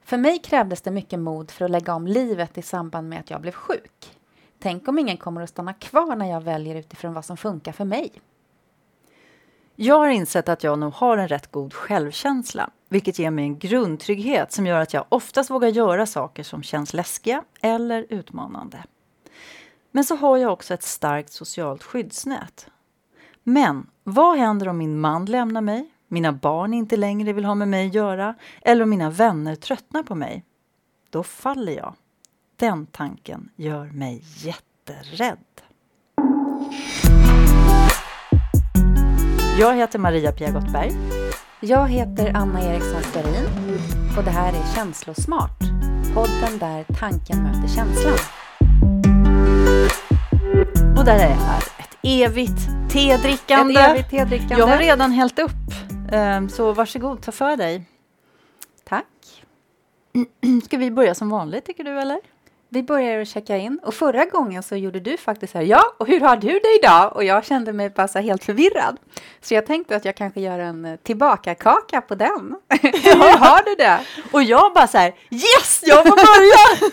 För mig krävdes det mycket mod för att lägga om livet i samband med att jag blev sjuk. Tänk om ingen kommer att stanna kvar när jag väljer utifrån vad som funkar för mig. Jag har insett att jag nog har en rätt god självkänsla, vilket ger mig en grundtrygghet som gör att jag oftast vågar göra saker som känns läskiga eller utmanande. Men så har jag också ett starkt socialt skyddsnät. Men vad händer om min man lämnar mig, mina barn inte längre vill ha med mig att göra eller om mina vänner tröttnar på mig? Då faller jag. Den tanken gör mig jätterädd. Jag heter Maria Pia Gottberg. Jag heter Anna Eriksson Sterin och det här är Känslosmart. Podden där tanken möter känslan. Och där är ett evigt tedrickande. Jag har redan hällt upp. Så varsågod, ta för dig. Tack. Ska vi börja som vanligt, tycker du, eller? Vi börjar att checka in. Och förra gången så gjorde du faktiskt så här. Ja, och hur har du det idag? Och jag kände mig bara så helt förvirrad. Så jag tänkte att jag kanske gör en tillbaka-kaka på den. Hur har du det? Och jag bara så här. Yes, jag får börja!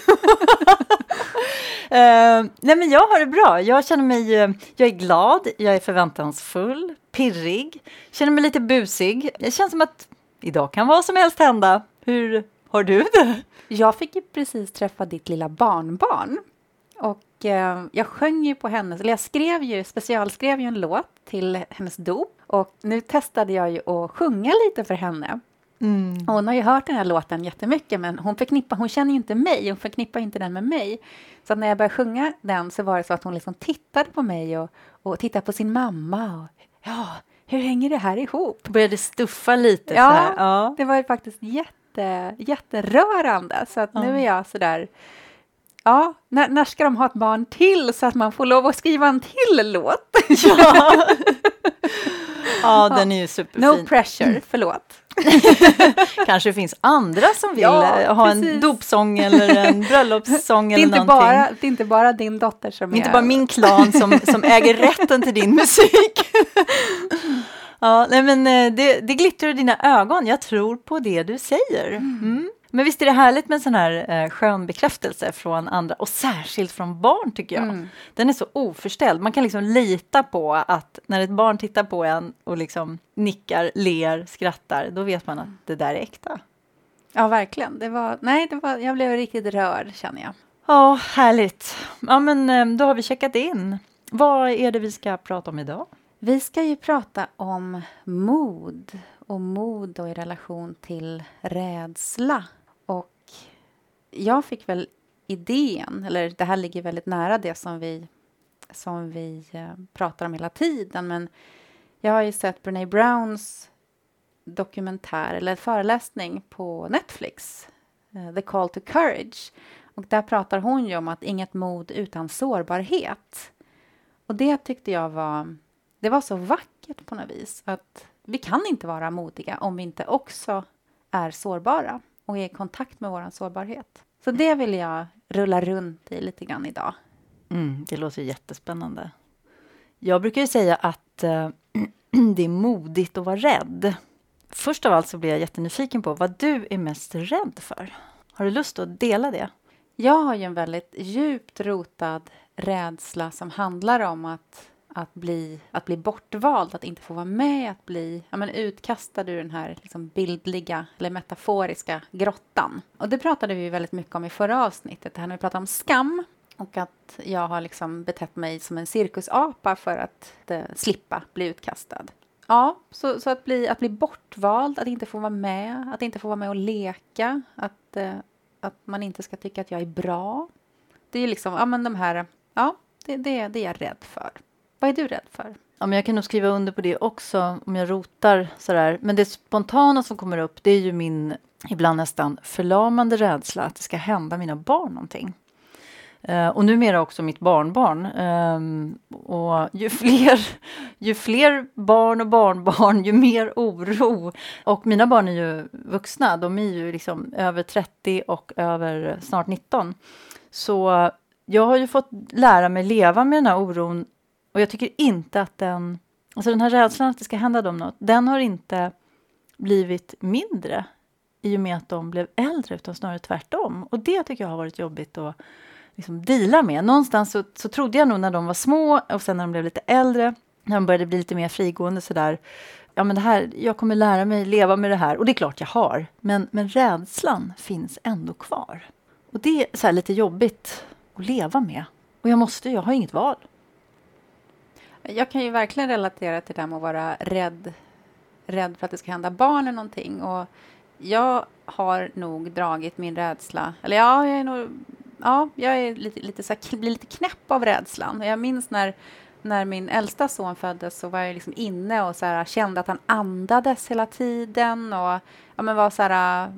Nej, men jag har det bra. Jag känner mig, jag är glad, jag är förväntansfull, pirrig. Känner mig lite busig. Det känns som att idag kan vad som helst hända. Hur har du det? Jag fick ju precis träffa ditt lilla barnbarn. Och jag sjöng ju på hennes, eller jag specialskrev ju en låt till hennes dop. Och nu testade jag ju att sjunga lite för henne. Mm. Och hon har ju hört den här låten jättemycket, men hon känner ju inte mig, hon förknippar inte den med mig. Så när jag började sjunga den så var det så att hon liksom tittade på mig och tittade på sin mamma. Och, ja, hur hänger det här ihop? Började stuffa lite. Ja, så här. Ja, det var ju faktiskt jätterörande. Så att nu är jag sådär, ja, när ska de ha ett barn till så att man får lov att skriva en till låt? Ja, ja, den är ju superfin. No pressure, förlåt. Kanske det finns andra som vill ha en dopsång eller en bröllopssång eller någonting. Det är inte bara din dotter som är... Inte bara min klan som äger rätten till din musik. Ja, nej, men det glittrar i dina ögon. Jag tror på det du säger. Mm. Men visst är det härligt med en sån här skön bekräftelse från andra. Och särskilt från barn, tycker jag. Mm. Den är så oförställd. Man kan liksom lita på att när ett barn tittar på en och liksom nickar, ler, skrattar. Då vet man att det där är äkta. Ja, verkligen. Jag blev riktigt rörd, känner jag. Ja, härligt. Ja, men då har vi checkat in. Vad är det vi ska prata om idag? Vi ska ju prata om mod. Och mod då i relation till rädsla. Och jag fick väl idén, eller det här ligger väldigt nära det som vi pratar om hela tiden. Men jag har ju sett Brené Browns dokumentär eller föreläsning på Netflix. The Call to Courage. Och där pratar hon ju om att inget mod utan sårbarhet. Och det tyckte jag var så vackert på något vis. Att vi kan inte vara modiga om vi inte också är sårbara. Och är i kontakt med vår sårbarhet. Så det vill jag rulla runt i lite grann idag. Det låter jättespännande. Jag brukar ju säga att det är modigt att vara rädd. Först av allt så blir jag jättenyfiken på vad du är mest rädd för. Har du lust att dela det? Jag har ju en väldigt djupt rotad rädsla som handlar om att bli bortvald, att inte få vara med, att bli utkastad ur den här liksom bildliga eller metaforiska grottan. Och det pratade vi väldigt mycket om i förra avsnittet, det här när vi pratade om skam och att jag har liksom betett mig som en cirkusapa för att slippa bli utkastad. Ja, så att bli bortvald, att inte få vara med, att inte få vara med och leka, att man inte ska tycka att jag är bra. Det är liksom, det är jag rädd för. Vad är du rädd för? Ja, men jag kan nog skriva under på det också om jag rotar sådär. Men det spontana som kommer upp, det är ju min ibland nästan förlamande rädsla att det ska hända mina barn någonting. Och numera också mitt barnbarn. Och ju fler barn och barnbarn, ju mer oro. Och mina barn är ju vuxna, de är ju liksom över 30 och över snart 19. Så jag har ju fått lära mig leva med den här oron. Och jag tycker inte att den här rädslan att det ska hända dem något, den har inte blivit mindre i och med att de blev äldre, utan snarare tvärtom. Och det tycker jag har varit jobbigt att liksom deala med. Någonstans så trodde jag nog när de var små och sen när de blev lite äldre, när de började bli lite mer frigående sådär, ja men det här, jag kommer lära mig leva med det här. Och det är klart jag har. Men rädslan finns ändå kvar. Och det är så här lite jobbigt att leva med. Och jag har inget val. Jag kan ju verkligen relatera till det här med att vara rädd för att det ska hända barnen någonting. Och jag har nog dragit min rädsla, eller ja, jag är lite så här, blir lite knäpp av rädslan. Jag minns när min äldsta son föddes, så var jag liksom inne och så här, kände att han andades hela tiden och var så här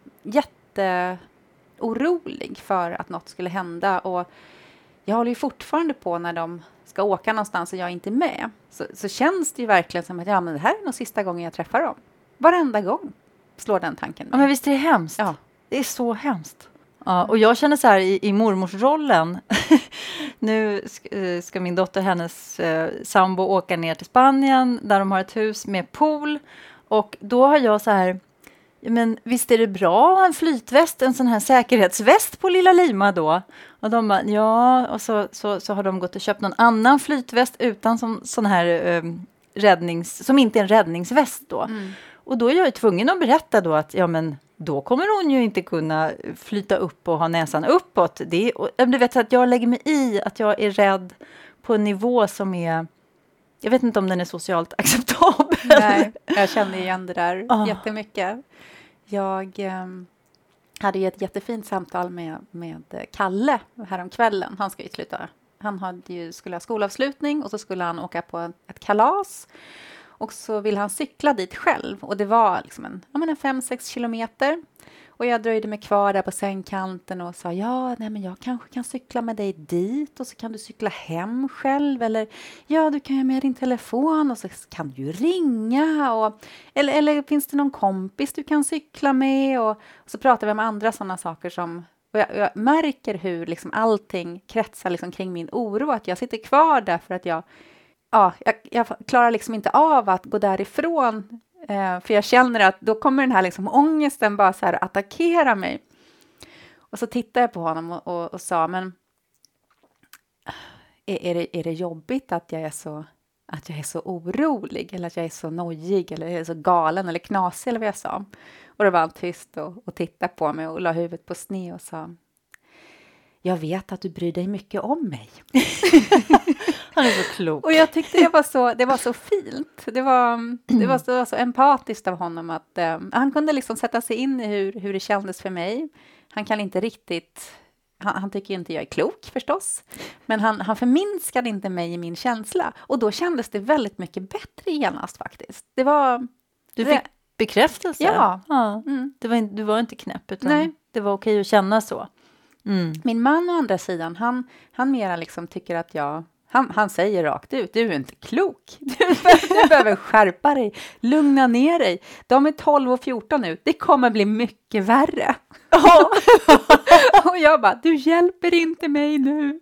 jätteorolig för att något skulle hända. Och jag håller ju fortfarande på när de ska åka någonstans och jag är inte med. Så känns det ju verkligen som att men det här är nog sista gången jag träffar dem. Varenda gång slår den tanken mig. Ja, men visst är det hemskt? Ja. Det är så hemskt. Ja, och jag känner så här i mormorsrollen. Nu ska min dotter och hennes sambo åka ner till Spanien där de har ett hus med pool. Och då har jag så här, men visst är det bra att ha en flytväst, en sån här säkerhetsväst på lilla Lima då? Och de bara, ja, och så har de gått och köpt någon annan flytväst utan sån här som inte är en räddningsväst då. Mm. Och då är jag ju tvungen att berätta då att då kommer hon ju inte kunna flyta upp och ha näsan uppåt. Du vet att jag lägger mig i att jag är rädd på en nivå som är, jag vet inte om den är socialt acceptabel. Nej, jag känner igen det där jättemycket. Jag hade ju ett jättefint samtal med Kalle häromkvällen. Han ska ju sluta. Han skulle ha skolavslutning och så skulle han åka på ett kalas. Och så vill han cykla dit själv. Och det var liksom en 5-6 kilometer. Och jag dröjde mig kvar där på sängkanten och sa men jag kanske kan cykla med dig dit. Och så kan du cykla hem själv. Eller du kan ha med din telefon och så kan du ju ringa. Eller finns det någon kompis du kan cykla med? Och så pratar vi om andra sådana saker som... Och jag märker hur liksom allting kretsar liksom kring min oro. Att jag sitter kvar där för att jag klarar liksom inte av att gå därifrån. För jag känner att då kommer den här liksom ångesten bara så här attackera mig. Och så tittar jag på honom och sa, men är det jobbigt att jag är så orolig eller att jag är så nojig eller jag är så galen eller knasig eller vad jag sa. Och då var han tyst och tittade på mig och la huvudet på sned och sa, jag vet att du bryr dig mycket om mig. Han är så klok. Och jag tyckte det var så fint. Det var så empatiskt av honom att han kunde liksom sätta sig in i hur det kändes för mig. Han kan inte riktigt... Han tycker inte jag är klok förstås. Men han förminskade inte mig i min känsla. Och då kändes det väldigt mycket bättre genast faktiskt. Det var... Du fick bekräftelse? Ja. Mm. Du var inte knäpp utan det var okej att känna så. Mm. Min man å andra sidan, han mera liksom tycker att han säger rakt ut, du är inte klok. Du behöver skärpa dig, lugna ner dig. De är 12 och 14 nu, det kommer bli mycket värre. Och jag bara, du hjälper inte mig nu.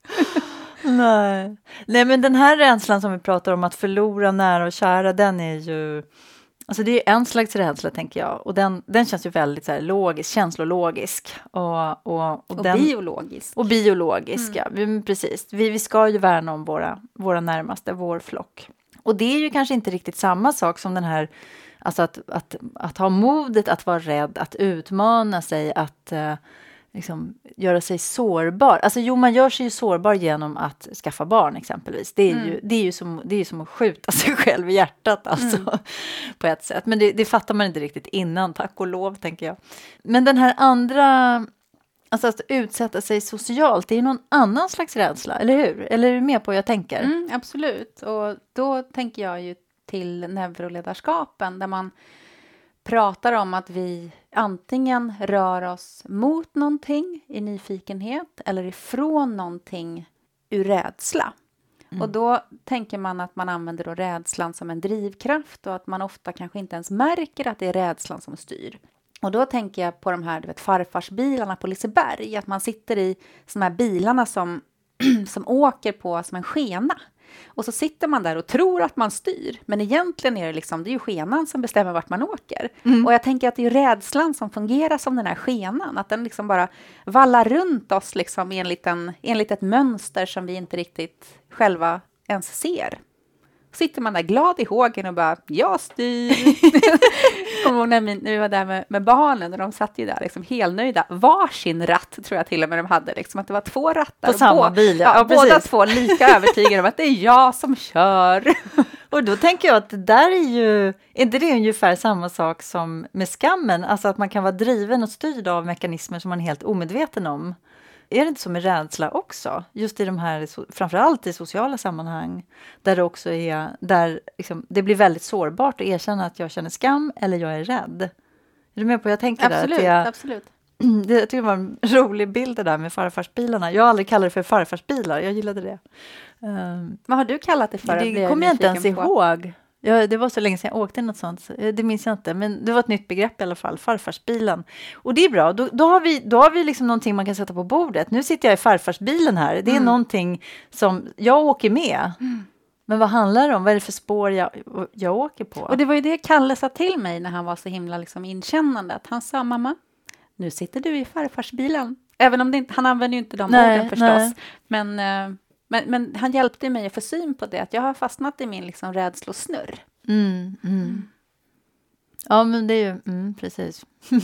Nej, men den här rädslan som vi pratar om att förlora nära och kära, den är ju... Alltså det är en slags rädsla tänker jag. Och den känns ju väldigt så här logisk, känslologisk. Och biologisk. Och biologisk, ja. Precis. Vi ska ju värna om våra närmaste, vår flock. Och det är ju kanske inte riktigt samma sak som den här... Alltså att ha modet att vara rädd, att utmana sig, att liksom göra sig sårbar. Alltså man gör sig ju sårbar genom att skaffa barn exempelvis. Det är ju som att skjuta sig själv i hjärtat alltså, på ett sätt. Men det fattar man inte riktigt innan, tack och lov tänker jag. Men den här andra, alltså att utsätta sig socialt, det är någon annan slags rädsla, eller hur? Eller är du med på vad jag tänker? Absolut, och då tänker jag ju till neuroledarskapen där man pratar om att vi antingen rör oss mot någonting i nyfikenhet eller ifrån någonting ur rädsla. Och då tänker man att man använder då rädslan som en drivkraft och att man ofta kanske inte ens märker att det är rädslan som styr. Och då tänker jag på de här farfarsbilarna på Liseberg, att man sitter i de här bilarna som åker på som en skena. Och så sitter man där och tror att man styr. Men egentligen är det, liksom, det är ju skenan som bestämmer vart man åker. Och jag tänker att det är rädslan som fungerar som den här skenan. Att den liksom bara vallar runt oss liksom enligt ett mönster som vi inte riktigt själva ens ser. Sitter man där glad i hågen och bara, jag styr. Kommer ihåg när vi var där med barnen och de satt ju där liksom helnöjda. Varsin ratt tror jag till och med de hade. Liksom, att det var 2 rattar. På samma bil, ja båda 2 lika övertygade om att det är jag som kör. Och då tänker jag att det där är inte det ungefär samma sak som med skammen? Alltså att man kan vara driven och styrd av mekanismer som man är helt omedveten om. Är det inte så med rädsla också? Just i de här, framförallt i sociala sammanhang, där det också är, där liksom, det blir väldigt sårbart att erkänna att jag känner skam eller jag är rädd. Är du med på vad jag tänker absolut, där? Absolut. Jag tycker det var en rolig bild det där med farfarsbilarna. Jag har aldrig kallat det för farfarsbilar, jag gillade det. Vad har du kallat det för? Det kommer jag inte ens ihåg. Ja, det var så länge sedan jag åkte något sånt. Det minns jag inte. Men det var ett nytt begrepp i alla fall. Farfarsbilen. Och det är bra. Då har vi liksom någonting man kan sätta på bordet. Nu sitter jag i farfarsbilen här. Det är någonting som jag åker med. Men vad handlar det om? Vad är det för spår jag åker på? Och det var ju det Kalle sa till mig när han var så himla liksom inkännande. Att han sa, mamma, nu sitter du i farfarsbilen. Även om han använder ju inte de orden förstås. Men han hjälpte mig att få syn på det. Att jag har fastnat i min liksom rädslosnurr. Ja, men det är ju... precis.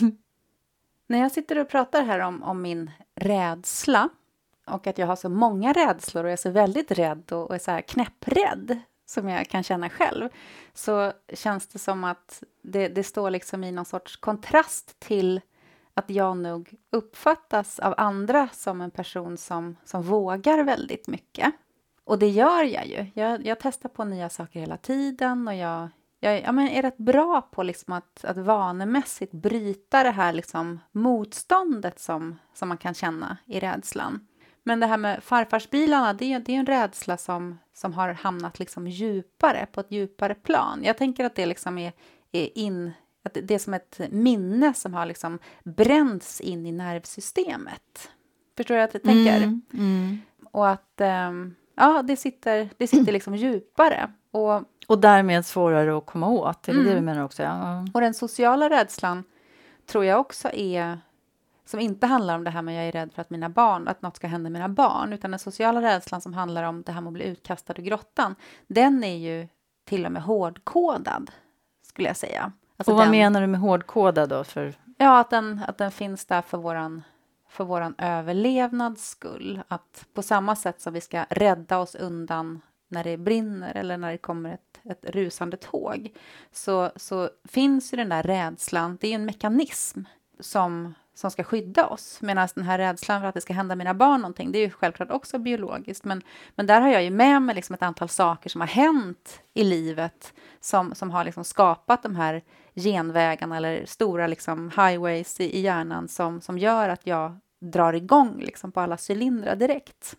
När jag sitter och pratar här om min rädsla. Och att jag har så många rädslor. Och jag är så väldigt rädd och är så här knäpprädd. Som jag kan känna själv. Så känns det som att det står liksom i någon sorts kontrast till... Att jag nog uppfattas av andra som en person som vågar väldigt mycket. Och det gör jag ju. Jag testar på nya saker hela tiden. Och jag är rätt bra på liksom att vanemässigt bryta det här liksom motståndet som man kan känna i rädslan. Men det här med farfarsbilarna, det är en rädsla som har hamnat liksom djupare, på ett djupare plan. Jag tänker att det liksom är att det är som ett minne som har liksom bränts in i nervsystemet. Förstår du att jag tänker? Och att det sitter liksom djupare. Och därmed svårare att komma åt. Är det du menar också? Ja. Och den sociala rädslan tror jag också är, som inte handlar om det här med jag är rädd för att något ska hända mina barn. Utan den sociala rädslan som handlar om det här med att bli utkastad ur grottan. Den är ju till och med hårdkodad, skulle jag säga. Alltså och vad menar du med hårdkodad då? Ja, att den finns där för våran överlevnads skull. Att på samma sätt som vi ska rädda oss undan när det brinner eller när det kommer ett rusande tåg. Så finns ju den där rädslan, det är ju en mekanism som ska skydda oss. Medan den här rädslan för att det ska hända mina barn någonting, det är ju självklart också biologiskt. Men där har jag ju med mig liksom ett antal saker som har hänt i livet som har liksom skapat de här genvägarna eller stora liksom highways i hjärnan som gör att jag drar igång liksom på alla cylindrar direkt.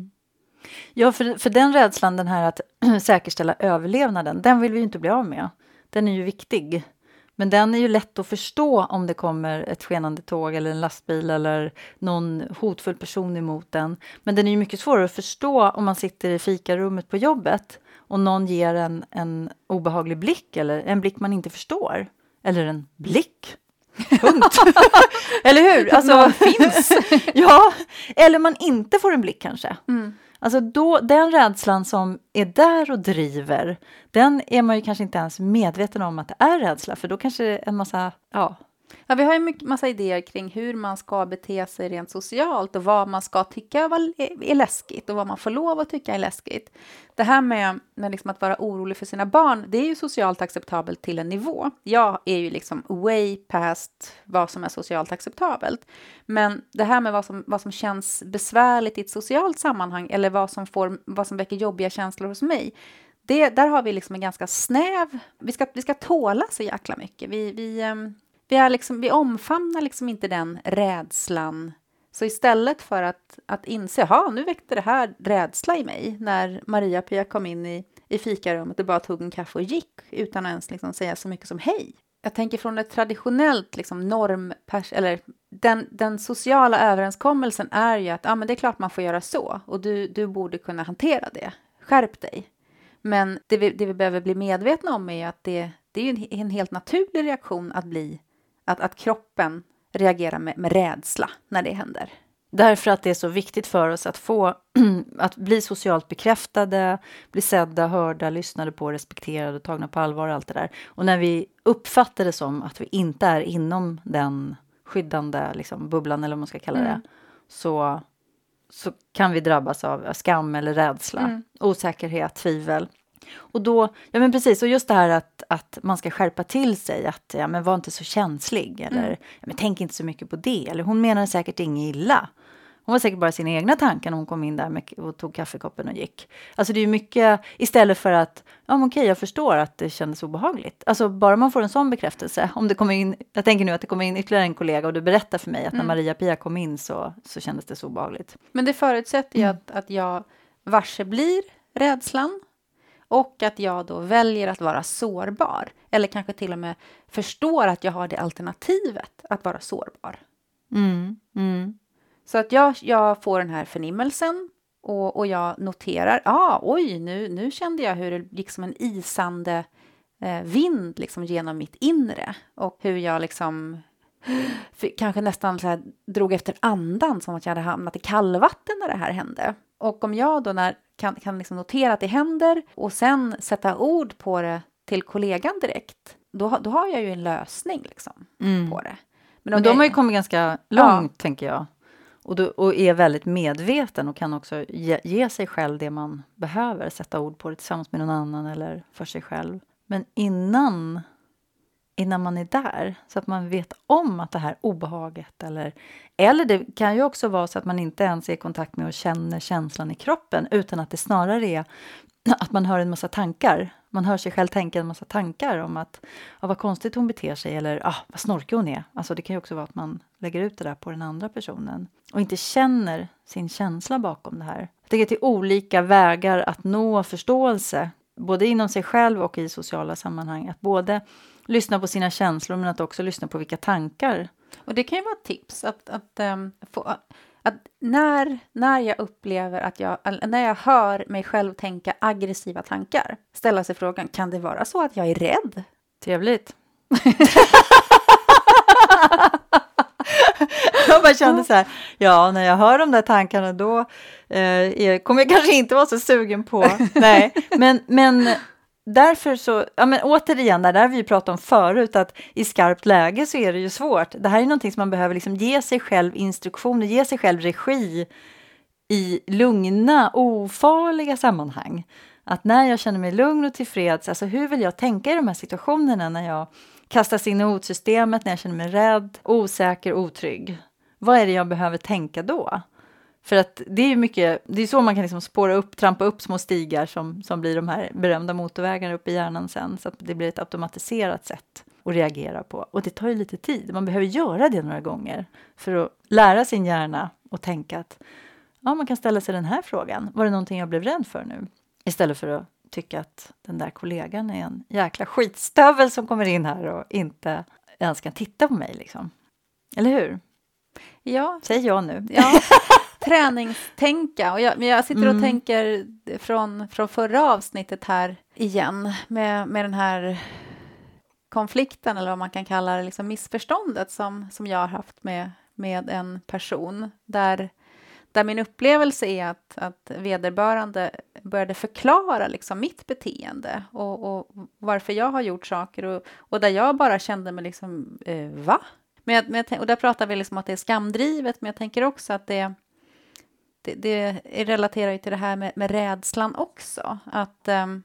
Ja, för den rädslan, den här att säkerställa överlevnaden, den vill vi ju inte bli av med. Den är ju viktig. Men den är ju lätt att förstå om det kommer ett skenande tåg eller en lastbil eller någon hotfull person emot den. Men den är ju mycket svårare att förstå om man sitter i fikarummet på jobbet och någon ger en obehaglig blick eller en blick man inte förstår. Eller en blick. Punkt. Eller hur? Alltså, någon finns. Ja, eller man inte får en blick kanske. Alltså då, den rädslan som är där och driver, den är man ju kanske inte ens medveten om att det är rädsla. För då kanske det är en massa, Ja, vi har ju massa idéer kring hur man ska bete sig rent socialt och vad man ska tycka är läskigt och vad man får lov att tycka är läskigt. Det här med liksom att vara orolig för sina barn, det är ju socialt acceptabelt till en nivå. Jag är ju liksom way past vad som är socialt acceptabelt. Men det här med vad som känns besvärligt i ett socialt sammanhang eller vad som väcker jobbiga känslor hos mig, där har vi liksom en ganska snäv, vi ska tåla så jäkla mycket. Vi omfamnar liksom inte den rädslan. Så istället för att inse, nu väckte det här rädsla i mig. När Maria-Pia kom in i fikarummet och bara tog en kaffe och gick. Utan att ens liksom säga så mycket som hej. Jag tänker från ett traditionellt liksom eller den sociala överenskommelsen är ju att men det är klart man får göra så. Och du borde kunna hantera det skärp dig. Men det vi behöver bli medvetna om är att det är ju en helt naturlig reaktion att kroppen reagerar med rädsla när det händer. Därför att det är så viktigt för oss att bli socialt bekräftade, bli sedda, hörda, lyssnade på, respekterade, tagna på allvar och allt det där. Och när vi uppfattar det som att vi inte är inom den skyddande liksom, bubblan eller vad man ska kalla det, så kan vi drabbas av skam eller rädsla, osäkerhet, tvivel. Och då, ja men precis, och just det här att man ska skärpa till sig, att ja men var inte så känslig, eller ja, men tänk inte så mycket på det, eller hon menar säkert inget illa. Hon var säkert bara sina egna tankar när hon kom in där och tog kaffekoppen och gick. Alltså det är ju mycket, istället för att, ja men okej, jag förstår att det kändes obehagligt. Alltså bara man får en sån bekräftelse, om det kommer in, jag tänker nu att det kommer in ytterligare en kollega och du berättar för mig att när Maria-Pia kom in så kändes det så obehagligt. Men det förutsätter ju att jag varse blir rädslan. Och att jag då väljer att vara sårbar. Eller kanske till och med förstår att jag har det alternativet att vara sårbar. Så att jag får den här förnimmelsen. Och jag noterar, oj, nu kände jag hur det gick som en isande vind liksom genom mitt inre. Och hur jag liksom kanske nästan så här drog efter andan, som att jag hade hamnat i kallvatten när det här hände. Och om jag då kan liksom notera att det händer och sen sätta ord på det till kollegan direkt, då har jag ju en lösning liksom på det. Men de har ju kommit ganska långt, tänker jag. Och är väldigt medveten och kan också ge sig själv det man behöver. Sätta ord på det tillsammans med någon annan eller för sig själv. Men innan man är där, så att man vet om att det här obehaget, eller det kan ju också vara så att man inte ens är i kontakt med och känner känslan i kroppen, utan att det snarare är att man hör en massa tankar. Man hör sig själv tänka en massa tankar om att vad konstigt hon beter sig, eller vad snorkig hon är. Alltså det kan ju också vara att man lägger ut det där på den andra personen och inte känner sin känsla bakom det här. Jag tycker att det är olika vägar att nå förståelse, både inom sig själv och i sociala sammanhang. Att både lyssna på sina känslor, men att också lyssna på vilka tankar. Och det kan ju vara ett tips att när jag upplever när jag hör mig själv tänka aggressiva tankar, ställa sig frågan, kan det vara så att jag är rädd? Trevligt. Jag bara kände så här, när jag hör de där tankarna då kommer jag kanske inte vara så sugen på. Nej, men därför så, återigen, där har vi ju pratat om förut, att i skarpt läge så är det ju svårt. Det här är någonting som man behöver liksom ge sig själv instruktioner, ge sig själv regi i lugna, ofarliga sammanhang. Att när jag känner mig lugn och tillfreds, alltså hur vill jag tänka i de här situationerna när jag kastas in i hotsystemet, när jag känner mig rädd, osäker, otrygg. Vad är det jag behöver tänka då? För att det är ju mycket, det är så man kan liksom trampa upp små stigar som blir de här berömda motorvägarna upp i hjärnan sen. Så att det blir ett automatiserat sätt att reagera på. Och det tar ju lite tid. Man behöver göra det några gånger för att lära sin hjärna och tänka att man kan ställa sig den här frågan. Var det någonting jag blev rädd för nu? Istället för att tycka att den där kollegan är en jäkla skitstövel som kommer in här och inte ens kan titta på mig liksom. Eller hur? Ja. Säg jag nu. Ja. Träningstänka. Och jag sitter och tänker från förra avsnittet här igen med den här konflikten, eller vad man kan kalla det, liksom missförståndet som jag har haft med en person där min upplevelse är att vederbörande började förklara liksom mitt beteende och varför jag har gjort saker och där jag bara kände mig liksom va? Och där pratar vi liksom att det är skamdrivet, men jag tänker också att det relaterar ju till det här med rädslan också. Att,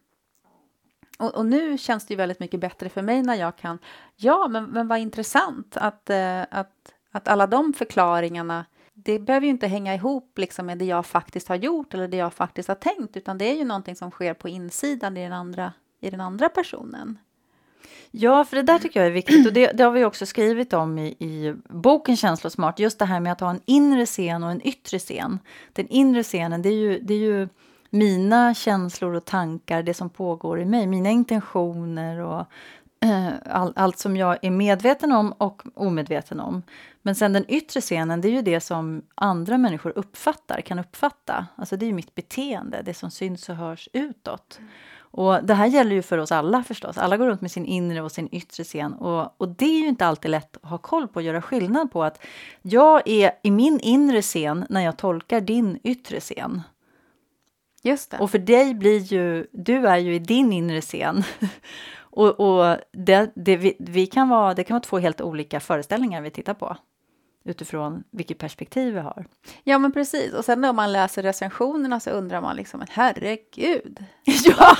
och nu känns det ju väldigt mycket bättre för mig när jag kan, men vad intressant att alla de förklaringarna, det behöver ju inte hänga ihop liksom med det jag faktiskt har gjort eller det jag faktiskt har tänkt, utan det är ju någonting som sker på insidan i den andra personen. Ja, för det där tycker jag är viktigt, och det har vi också skrivit om i boken Känslosmart, just det här med att ha en inre scen och en yttre scen. Den inre scenen, det är ju mina känslor och tankar, det som pågår i mig, mina intentioner och allt som jag är medveten om och omedveten om. Men sen den yttre scenen, det är ju det som andra människor kan uppfatta. Alltså det är ju mitt beteende, det som syns och hörs utåt. Och det här gäller ju för oss alla förstås. Alla går runt med sin inre och sin yttre scen. Och det är ju inte alltid lätt att ha koll på och göra skillnad på att jag är i min inre scen när jag tolkar din yttre scen. Just det. Och för dig blir ju, du är ju i din inre scen. och det kan vara 2 helt olika föreställningar vi tittar på. Utifrån vilket perspektiv vi har. Ja, men precis. Och sen när man läser recensionerna så undrar man liksom, herregud. Ja!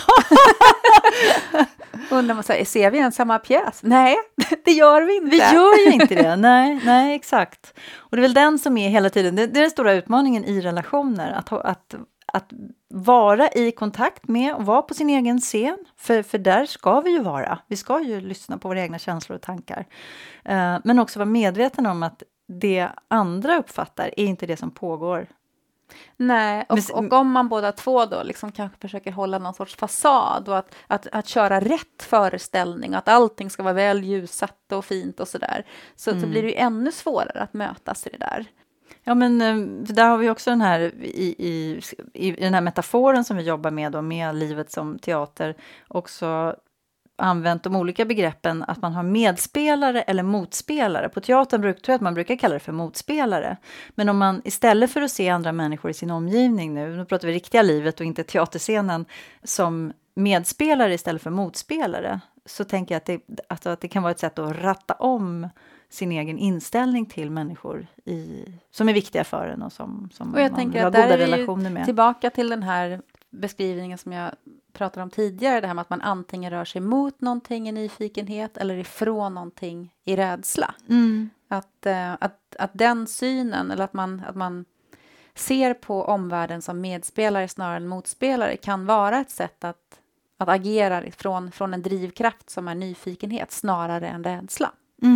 Undrar man så här, ser vi en samma pjäs? Nej, det gör vi inte. Vi gör ju inte det, nej, exakt. Och det är väl den som är hela tiden, det är den stora utmaningen i relationer. Att vara i kontakt med och vara på sin egen scen. För där ska vi ju vara. Vi ska ju lyssna på våra egna känslor och tankar. Men också vara medveten om att det andra uppfattar är inte det som pågår. Nej, och om man båda två då liksom kanske försöker hålla någon sorts fasad och att köra rätt föreställning och att allting ska vara väl ljussatt och fint och sådär, så blir det ju ännu svårare att mötas i det där. Ja, men där har vi också den här i den här metaforen som vi jobbar med då, med livet som teater, också använt de olika begreppen att man har medspelare eller motspelare. På teatern tror jag att man brukar kalla det för motspelare. Men om man istället för att se andra människor i sin omgivning nu pratar vi riktiga livet och inte teaterscenen, som medspelare istället för motspelare, så tänker jag att det kan vara ett sätt att ratta om sin egen inställning till människor som är viktiga för en och som och jag man tänker har att där goda är relationer med. Tillbaka till den här beskrivningen som jag pratade om tidigare, det här med att man antingen rör sig mot någonting i nyfikenhet eller ifrån någonting i rädsla. Att den synen, eller att man ser på omvärlden som medspelare snarare än motspelare, kan vara ett sätt att agera från en drivkraft som är nyfikenhet snarare än rädsla.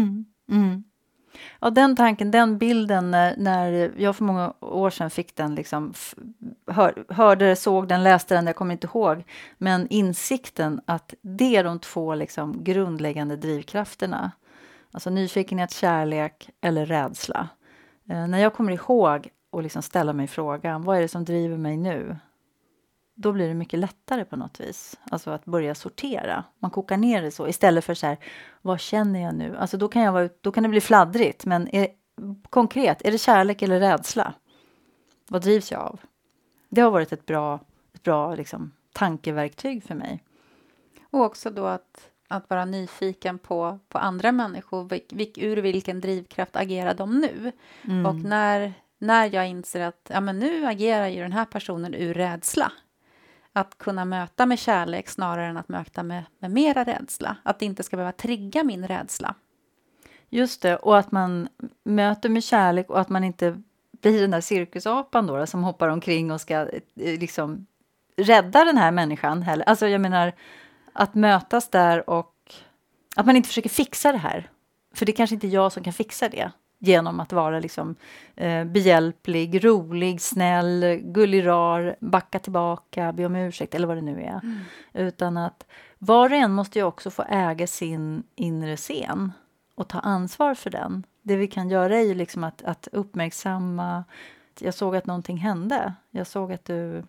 Ja, den tanken, den bilden, när jag för många år sedan fick den, liksom, hörde, såg den, läste den, jag kommer inte ihåg, men insikten att det är de 2 liksom grundläggande drivkrafterna, alltså nyfikenhet, kärlek eller rädsla. När jag kommer ihåg och liksom ställa mig frågan, vad är det som driver mig nu? Då blir det mycket lättare på något vis. Alltså att börja sortera. Man kokar ner det så. Istället för så här, vad känner jag nu? Alltså då kan det bli fladdrigt. Men konkret, är det kärlek eller rädsla? Vad drivs jag av? Det har varit ett bra liksom, tankeverktyg för mig. Och också då att vara nyfiken på andra människor. Ur vilken drivkraft agerar de nu? Och när jag inser att men nu agerar ju den här personen ur rädsla. Att kunna möta med kärlek snarare än att möta med mera rädsla. Att det inte ska behöva trigga min rädsla. Just det, och att man möter med kärlek och att man inte blir den där cirkusapan då, som hoppar omkring och ska liksom rädda den här människan heller. Alltså jag menar att mötas där och att man inte försöker fixa det här. För det är kanske inte jag som kan fixa det. Genom att vara liksom, behjälplig, rolig, snäll, gullig, rar, backa tillbaka, be om ursäkt eller vad det nu är. Utan att var och en måste ju också få äga sin inre scen och ta ansvar för den. Det vi kan göra är ju liksom att uppmärksamma. Jag såg att någonting hände. Jag såg att du...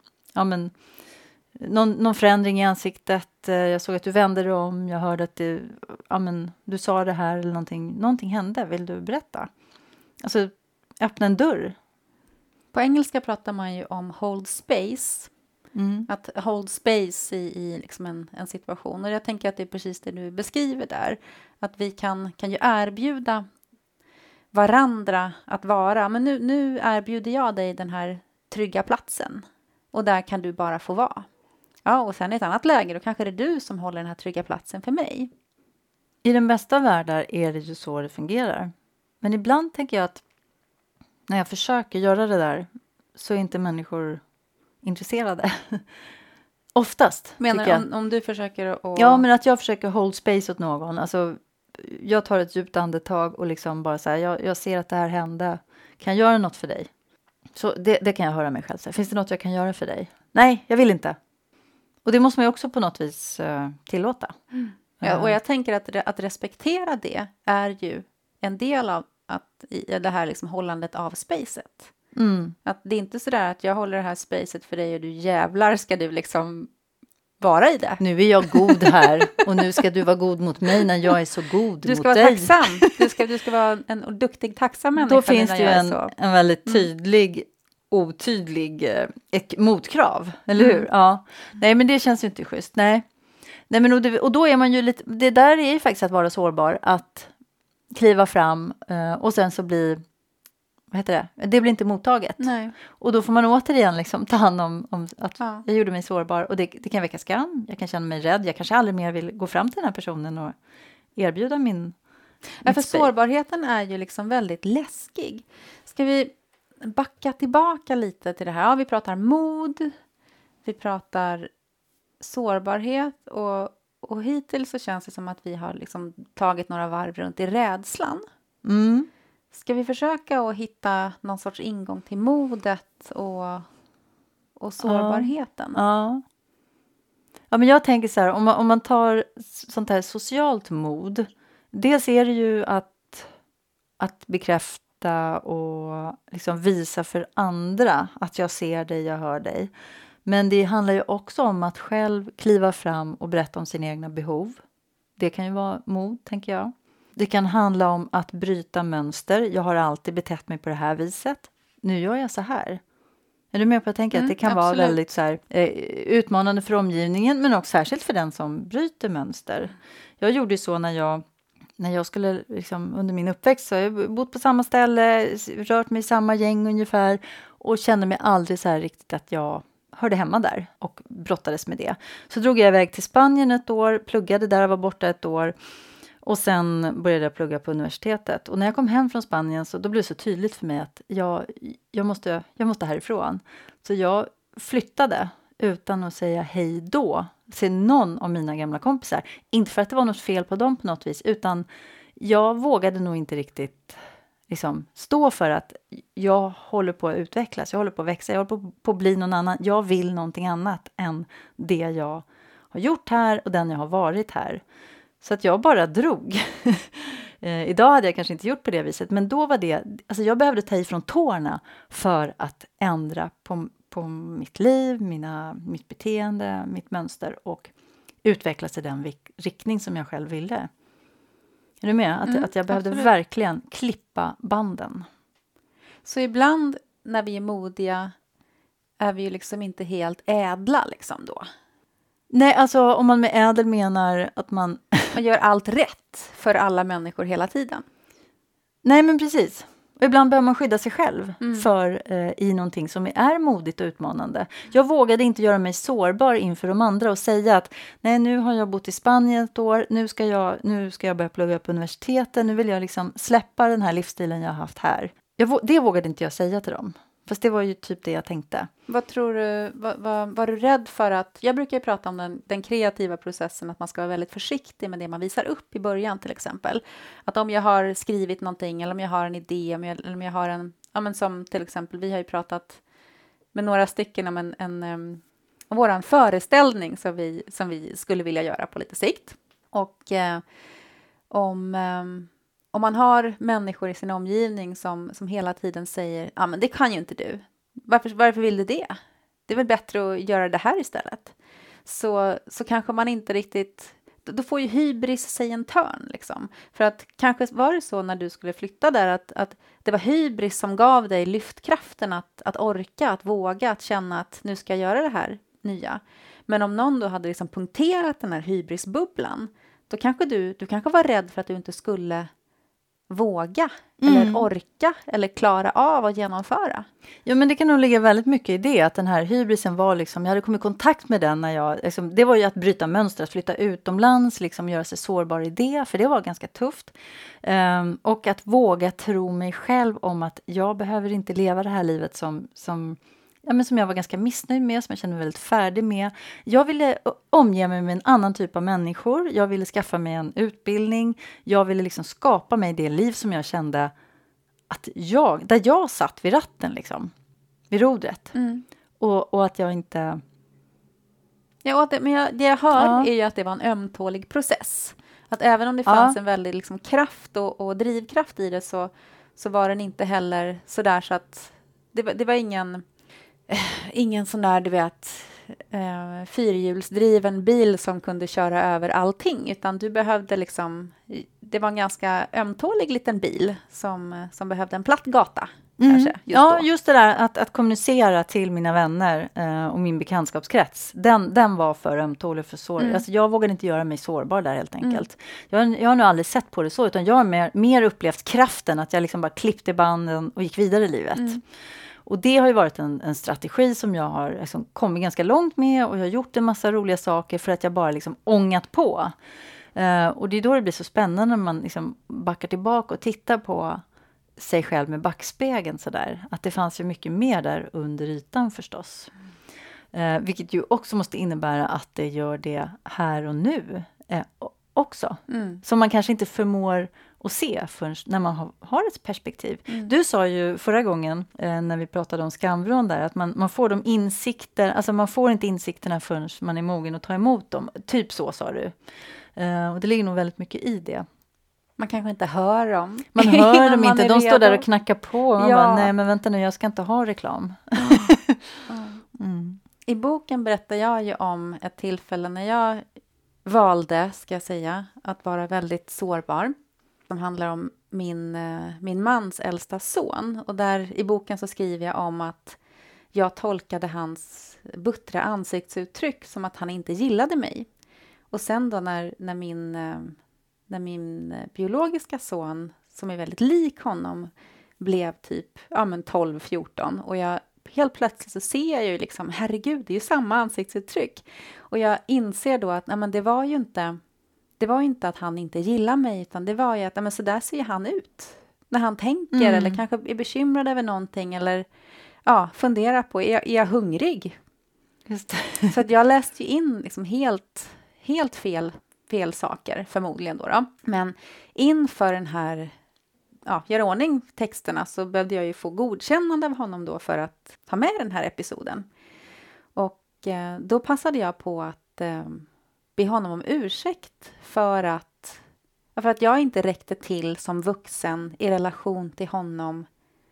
någon förändring i ansiktet. Jag såg att du vände dig om. Jag hörde att du sa det här eller någonting hände. Vill du berätta? Alltså, öppna en dörr. På engelska pratar man ju om hold space. Att hold space i liksom en situation. Och jag tänker att det är precis det du beskriver där. Att vi kan ju erbjuda varandra att vara. Men nu erbjuder jag dig den här trygga platsen. Och där kan du bara få vara. Ja, och sen i ett annat läge, då kanske det är du som håller den här trygga platsen för mig. I den bästa världen är det ju så det fungerar. Men ibland tänker jag att när jag försöker göra det där så är inte människor intresserade. Oftast. Menar du om du försöker att... Ja, men att jag försöker hold space åt någon. Alltså, jag tar ett djupt andetag och liksom bara så här, jag ser att det här hände. Kan jag göra något för dig? Så det kan jag höra mig själv säga. Finns det något jag kan göra för dig? Nej, jag vill inte. Och det måste man ju också på något vis tillåta. Ja, och jag tänker att respektera det är ju en del av i det här liksom hållandet av spacet. Att det är inte sådär att jag håller det här spacet för dig och du jävlar ska du liksom vara i det. Nu är jag god här och nu ska du vara god mot mig när jag är så god mot dig. Du ska vara tacksam. Du ska vara en duktig, tacksam människa. Då finns det ju en väldigt tydlig, otydlig motkrav, eller hur? Ja. Nej, men det känns ju inte schysst. Nej men och då är man ju lite, det där är ju faktiskt att vara sårbar, att kliva fram och sen så blir, vad heter det blir inte mottaget. Nej. Och då får man återigen liksom ta hand om att jag gjorde mig sårbar, och det kan väcka skam, jag kan känna mig rädd, jag kanske aldrig mer vill gå fram till den här personen och erbjuda min för sårbarheten är ju liksom väldigt läskig. Ska vi backa tillbaka lite till det här? Ja, vi pratar mod, vi pratar sårbarhet, och hittills så känns det som att vi har liksom tagit några varv runt i rädslan. Ska vi försöka att hitta någon sorts ingång till modet och sårbarheten? Ja, men jag tänker så här, om man tar sånt här socialt mod, dels är det ju att bekräfta och liksom visa för andra att jag ser dig, jag hör dig. Men det handlar ju också om att själv kliva fram och berätta om sina egna behov. Det kan ju vara mod, tänker jag. Det kan handla om att bryta mönster. Jag har alltid betett mig på det här viset. Nu gör jag så här. Är du med på att tänka att det kan vara väldigt så här, utmanande för omgivningen, men också särskilt för den som bryter mönster. Jag gjorde ju så när jag skulle liksom, under min uppväxt, så jag bott på samma ställe, rört mig i samma gäng ungefär, och kände mig aldrig så här riktigt att jag hörde hemma där och brottades med det. Så drog jag iväg till Spanien ett år, pluggade där och var borta ett år. Och sen började jag plugga på universitetet. Och när jag kom hem från Spanien, så då blev det så tydligt för mig att jag måste härifrån. Så jag flyttade utan att säga hej då till någon av mina gamla kompisar. Inte för att det var något fel på dem på något vis, utan jag vågade nog inte riktigt liksom stå för att jag håller på att utvecklas, jag håller på att växa, jag håller på att bli någon annan. Jag vill någonting annat än det jag har gjort här och den jag har varit här. Så att jag bara drog. Idag hade jag kanske inte gjort på det viset, men då var det, alltså jag behövde ta ifrån tårna för att ändra på mitt liv, mitt beteende, mitt mönster, och utvecklas i den riktning som jag själv ville. Är du med? Att jag behövde verkligen klippa banden. Så ibland när vi är modiga är vi ju liksom inte helt ädla liksom då. Nej, alltså om man med ädel menar att man gör allt rätt för alla människor hela tiden. Nej, men precis. Och ibland behöver man skydda sig själv i någonting som är modigt och utmanande. Jag vågade inte göra mig sårbar inför de andra och säga att nej, nu har jag bott i Spanien ett år, nu ska jag börja plugga på universitetet, nu vill jag liksom släppa den här livsstilen jag har haft här. Det vågade inte jag säga till dem. Fast det var ju typ det jag tänkte. Vad tror du, var du rädd för att, jag brukar ju prata om den kreativa processen, att man ska vara väldigt försiktig med det man visar upp i början till exempel. Att om jag har skrivit någonting, eller om jag har en idé, eller om jag har en, ja men som till exempel, vi har ju pratat med några stycken om om våran föreställning som vi skulle vilja göra på lite sikt. Och om man har människor i sin omgivning som hela tiden säger, ja men det kan ju inte du. Varför vill du det? Det är väl bättre att göra det här istället. Så kanske man inte riktigt, då får ju hybris sig en törn liksom. För att kanske var det så när du skulle flytta där att det var hybris som gav dig lyftkraften att orka, att våga, att känna att nu ska jag göra det här nya. Men om någon då hade liksom punkterat den här hybrisbubblan, då kanske du kanske var rädd för att du inte skulle våga eller orka eller klara av att genomföra. Ja, men det kan nog ligga väldigt mycket i det, att den här hybrisen var liksom, jag hade kommit i kontakt med den när jag, liksom, det var ju att bryta mönster, att flytta utomlands, liksom göra sig sårbar i det, för det var ganska tufft. Och att våga tro mig själv om att jag behöver inte leva det här livet som jag var ganska missnöjd med, som jag kände mig väldigt färdig med. Jag ville omge mig med en annan typ av människor. Jag ville skaffa mig en utbildning. Jag ville liksom skapa mig det liv som jag kände att där jag satt vid ratten liksom. Vid rodret. Och att jag inte Ja, men det jag hör är ju att det var en ömtålig process. Att även om det fanns en väldigt liksom, kraft och drivkraft i det så var den inte heller så där så att det var ingen sån där, du vet, fyrhjulsdriven bil som kunde köra över allting, utan du behövde liksom, det var en ganska ömtålig liten bil som behövde en platt gata. Kanske, just det där att kommunicera till mina vänner och min bekantskapskrets, den var för ömtålig för sår. Alltså jag vågade inte göra mig sårbar där helt enkelt. Jag har nog aldrig sett på det så, utan jag har mer upplevt kraften att jag liksom bara klippte banden och gick vidare i livet. Och det har ju varit en strategi som jag har liksom kommit ganska långt med, och jag har gjort en massa roliga saker för att jag bara liksom ångat på. Och det är då det blir så spännande när man liksom backar tillbaka och tittar på sig själv med backspegeln sådär. Att det fanns ju mycket mer där under ytan förstås. Vilket ju också måste innebära att det gör det här och nu också. Som man kanske inte förmår att se förrän när man har ett perspektiv. Du sa ju förra gången när vi pratade om skamvrån där att man får de insikter, alltså man får inte insikterna förrän man är mogen att ta emot dem. Typ så sa du. Och det ligger nog väldigt mycket i det. Man kanske inte hör dem. Man hör dem inte, de står där och knackar på. Man bara, nej men vänta nu, jag ska inte ha reklam. I boken berättar jag ju om ett tillfälle när jag valde, ska jag säga, att vara väldigt sårbar. Som handlar om min mans äldsta son. Och där i boken så skriver jag om att jag tolkade hans buttra ansiktsuttryck som att han inte gillade mig. Och sen då när min biologiska son, som är väldigt lik honom, blev typ 12-14, och jag helt plötsligt så ser jag ju liksom, herregud, det är ju samma ansiktsuttryck. Och jag inser då att det var ju inte att han inte gillar mig, utan det var ju att så där ser han ut när han tänker, eller kanske är bekymrad över någonting, eller funderar på, är jag hungrig? Just det. Så att jag läste ju in liksom helt fel saker förmodligen då. Men inför den här göra ordning texterna så behövde jag ju få godkännande av honom då för att ta med den här episoden. Och då passade jag på att be honom om ursäkt för att jag inte räckte till som vuxen i relation till honom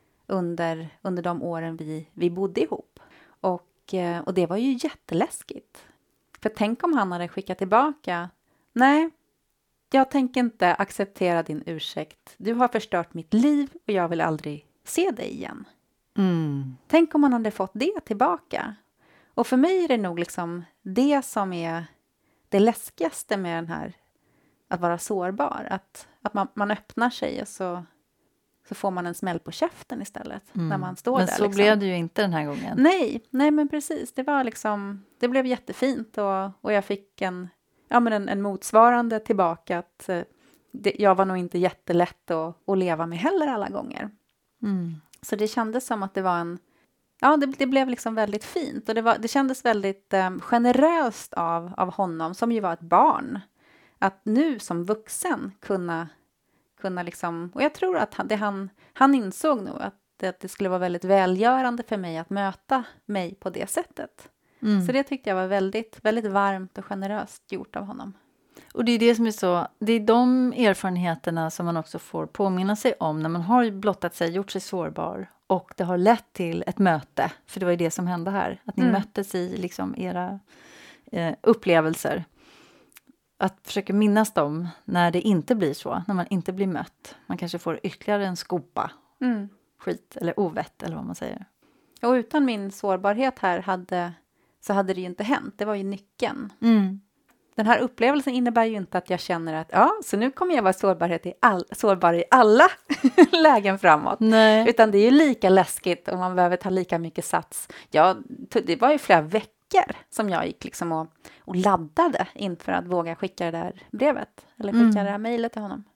under de åren vi bodde ihop. Och det var ju jätteläskigt. För tänk om han hade skickat tillbaka, nej, jag tänker inte acceptera din ursäkt. Du har förstört mitt liv och jag vill aldrig se dig igen. Tänk om han hade fått det tillbaka. Och för mig är det nog liksom det som är det läskigaste med den här, att vara sårbar. Att man öppnar sig och så får man en smäll på käften istället när man står där. Men så blev det ju inte den här gången. Nej men precis. Det var liksom, det blev jättefint och jag fick en motsvarande tillbaka att jag var nog inte jättelätt att leva med heller alla gånger. Så det kändes som att det var det blev liksom väldigt fint, och det kändes väldigt generöst av honom, som ju var ett barn, att nu som vuxen kunna liksom, och jag tror att han insåg nog att det skulle vara väldigt välgörande för mig att möta mig på det sättet. Så det tyckte jag var väldigt, väldigt varmt och generöst gjort av honom. Och det är det som är så, det är de erfarenheterna som man också får påminna sig om när man har blottat sig, gjort sig sårbar, och det har lett till ett möte, för det var ju det som hände här, att ni möttes i liksom era upplevelser. Att försöka minnas dem när det inte blir så, när man inte blir mött. Man kanske får ytterligare en skopa skit eller ovett eller vad man säger. Och utan min sårbarhet här så hade det ju inte hänt. Det var ju nyckeln. Den här upplevelsen innebär ju inte att jag känner att så nu kommer jag vara sårbar i alla lägen framåt. Nej. Utan det är ju lika läskigt och man behöver ta lika mycket sats. Det var ju flera veckor som jag gick liksom och laddade inför att våga skicka det där brevet. Eller skicka det här mejlet till honom.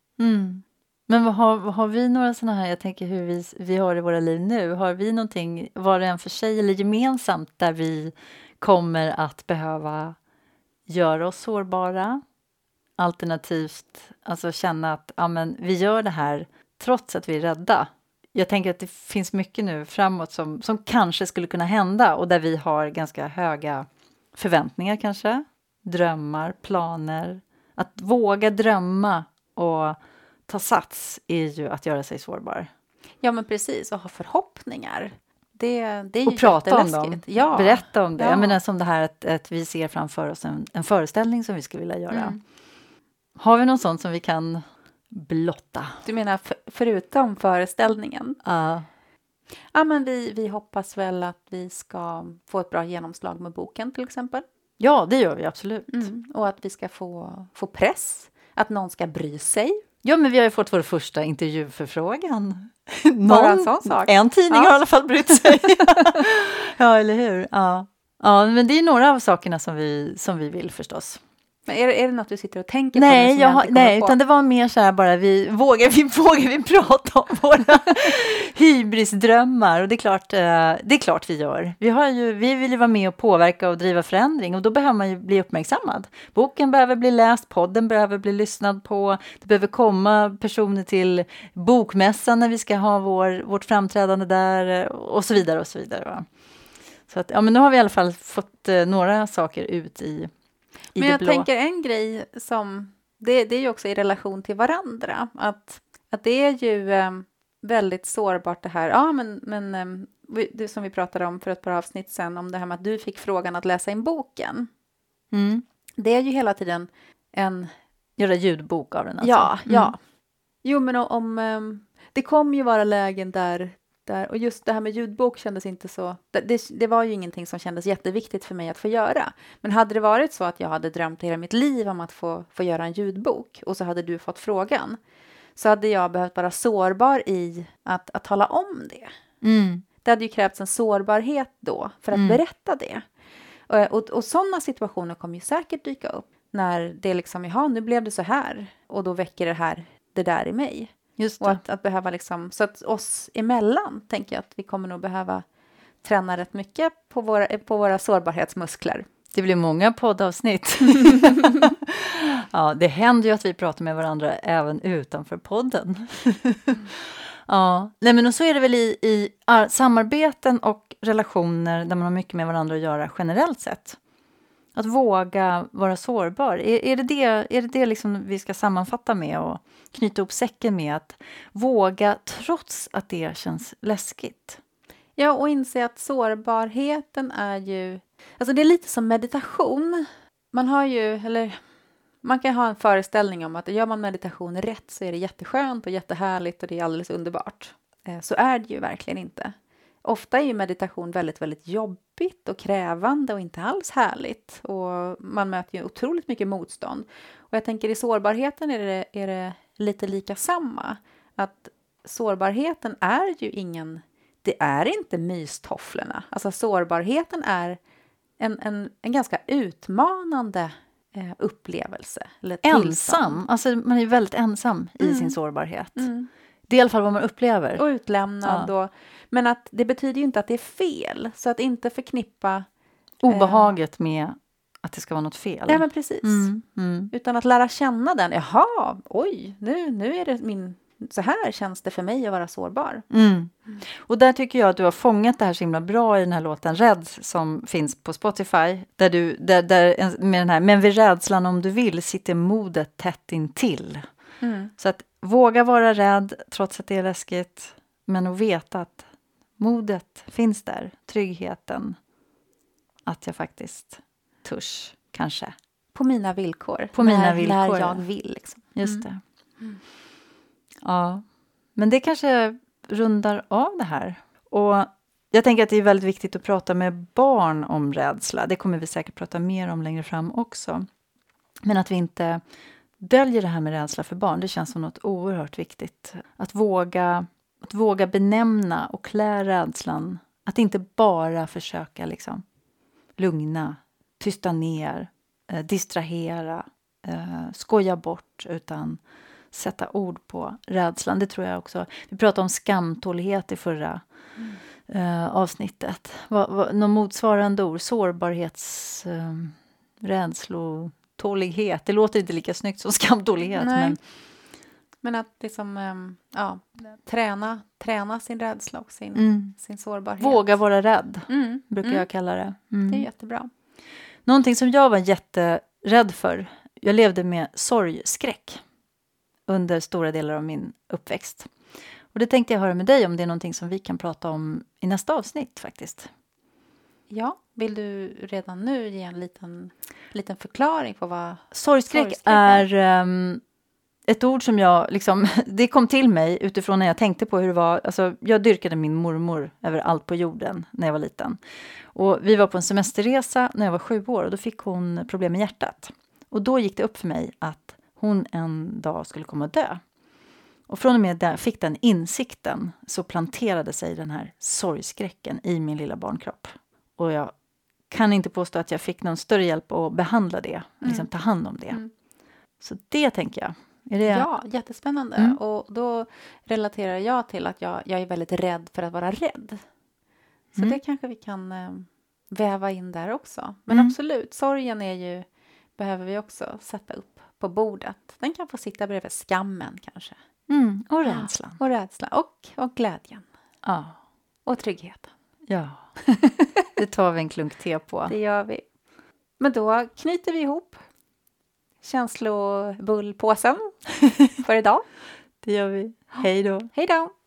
Men vad har vi några sådana här, jag tänker hur vi har i våra liv nu. Har vi någonting, var det en för sig eller gemensamt, där vi kommer att behöva göra oss sårbara? Alternativt alltså känna att vi gör det här trots att vi är rädda. Jag tänker att det finns mycket nu framåt som kanske skulle kunna hända, och där vi har ganska höga förväntningar kanske, drömmar, planer. Att våga drömma och ta sats är ju att göra sig sårbar. Ja, men precis. Och ha förhoppningar. Det är ju och prata om jätteläskigt. dem. Ja. Berätta om det. Ja. Jag menar som det här att vi ser framför oss en föreställning som vi skulle vilja göra. Mm. Har vi någon sån som vi kan blotta? Du menar förutom föreställningen? Ja. Ja, men vi hoppas väl att vi ska få ett bra genomslag med boken till exempel. Ja, det gör vi absolut. Och att vi ska få press. Att någon ska bry sig. Ja, men vi har ju fått vår första intervjuförfrågan. Bara en sån sak. En tidning har i alla fall brytt sig. Ja, eller hur? Ja. Ja, men det är några av sakerna som vi vill förstås. Men är det något du sitter och tänker på? Nej, utan det var mer så här bara vågar vi prata om våra hybrisdrömmar, och det är klart vi gör. Vi vill ju vara med och påverka och driva förändring, och då behöver man ju bli uppmärksammad. Boken behöver bli läst, podden behöver bli lyssnad på, det behöver komma personer till bokmässan när vi ska ha vårt framträdande där och så vidare och så vidare. Va? Så att, ja, men nu har vi i alla fall fått några saker ut i men jag tänker en grej som, det är ju också i relation till varandra, att det är ju väldigt sårbart det här, ja men det som vi pratade om för ett par avsnitt sedan, om det här med att du fick frågan att läsa in boken. Det är ju hela tiden göra ljudbok av den alltså. Ja. Jo, men om det kommer ju vara lägen där, och just det här med ljudbok kändes inte så, det var ju ingenting som kändes jätteviktigt för mig att få göra. Men hade det varit så att jag hade drömt hela mitt liv om att få göra en ljudbok, och så hade du fått frågan, så hade jag behövt vara sårbar i att tala om det. Det hade ju krävts en sårbarhet då för att berätta det. Och sådana situationer kommer ju säkert dyka upp när det liksom, jaha, nu blev det så här, och då väcker det där i mig. Just det. Och att behöva liksom, så att oss emellan tänker jag att vi kommer nog behöva träna rätt mycket på våra sårbarhetsmuskler. Det blir många poddavsnitt. Ja, det händer ju att vi pratar med varandra även utanför podden. Ja, nej, men och så är det väl i samarbeten och relationer där man har mycket med varandra att göra generellt sett. Att våga vara sårbar. Är det liksom vi ska sammanfatta med och knyta ihop säcken med, att våga trots att det känns läskigt? Ja, och inse att sårbarheten är ju, alltså det är lite som meditation. Man kan ha en föreställning om att gör man meditation rätt så är det jätteskönt och jättehärligt och det är alldeles underbart. Så är det ju verkligen inte. Ofta är ju meditation väldigt, väldigt jobbigt och krävande och inte alls härligt. Och man möter ju otroligt mycket motstånd. Och jag tänker i sårbarheten är det lite lika samma. Att sårbarheten är ju det är inte mystofflorna. Alltså sårbarheten är en ganska utmanande upplevelse. Eller ensam, alltså man är väldigt ensam i sin sårbarhet. Det är i alla fall vad man upplever. Och utlämnad. Men att det betyder ju inte att det är fel. Så att inte förknippa obehaget med att det ska vara något fel. Nej, men precis. Utan att lära känna den. Jaha, oj, nu är det så här känns det för mig att vara sårbar. Och där tycker jag att du har fångat det här så himla bra i den här låten Rädd som finns på Spotify. Där med den här, men vid rädslan om du vill sitter modet tätt intill. Så att våga vara rädd trots att det är läskigt. Men att veta att modet finns där. Tryggheten. Att jag faktiskt törs, kanske. På mina villkor. När jag vill. Liksom. Just det. Ja, men det kanske rundar av det här. Och jag tänker att det är väldigt viktigt att prata med barn om rädsla. Det kommer vi säkert prata mer om längre fram också. Men att vi inte döljer det här med rädsla för barn. Det känns som något oerhört viktigt. Att våga benämna och klä rädslan. Att inte bara försöka liksom lugna, tysta ner, distrahera, skoja bort, utan sätta ord på rädslan. Det tror jag också. Vi pratade om skamtålighet i förra avsnittet. Någon motsvarande ord? Rädslotålighet. Det låter inte lika snyggt som skamtålighet. Men att liksom, träna sin rädsla och sin sårbarhet. Våga vara rädd, brukar jag kalla det. Det är jättebra. Någonting som jag var jätterädd för. Jag levde med sorgskräck under stora delar av min uppväxt. Och det tänkte jag höra med dig om det är någonting som vi kan prata om i nästa avsnitt faktiskt. Ja, vill du redan nu ge en liten förklaring på vad sorgskräck är? Ett ord som jag liksom, det kom till mig utifrån när jag tänkte på hur det var. Alltså, jag dyrkade min mormor över allt på jorden när jag var liten. Och vi var på en semesterresa när jag var 7 år och då fick hon problem med hjärtat. Och då gick det upp för mig att hon en dag skulle komma att dö. Och från och med där fick den insikten så planterade sig den här sorgskräcken i min lilla barnkropp. Och jag kan inte påstå att jag fick någon större hjälp att behandla det, liksom ta hand om det. Så det tänker jag. Är det... Ja, jättespännande. Och då relaterar jag till att jag är väldigt rädd för att vara rädd. Så det kanske vi kan väva in där också. Men absolut, sorgen behöver vi också sätta upp på bordet. Den kan få sitta bredvid skammen kanske. Och rädslan. Och rädslan. Och glädjen. Ja. Och tryggheten. Ja. Det tar vi en klunk te på. Det gör vi. Men då knyter vi ihop känslobullpåsen för idag. Det gör vi. Hej då. Hej då.